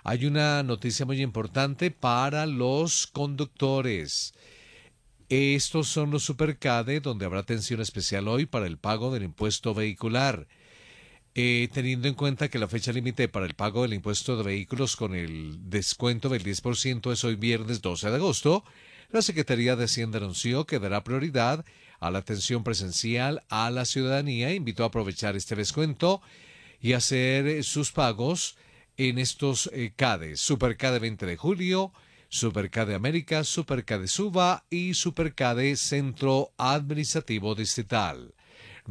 Hay una noticia muy importante para los conductores. Estos son los Supercade, donde habrá atención especial hoy para el pago del impuesto vehicular. Teniendo en cuenta que la fecha límite para el pago del impuesto de vehículos con el descuento del 10% es hoy viernes 12 de agosto, la Secretaría de Hacienda anunció que dará prioridad a la atención presencial a la ciudadanía e invitó a aprovechar este descuento y hacer sus pagos en estos CADES: Supercade 20 de julio, Supercade América, Supercade Suba y Supercade Centro Administrativo Distrital.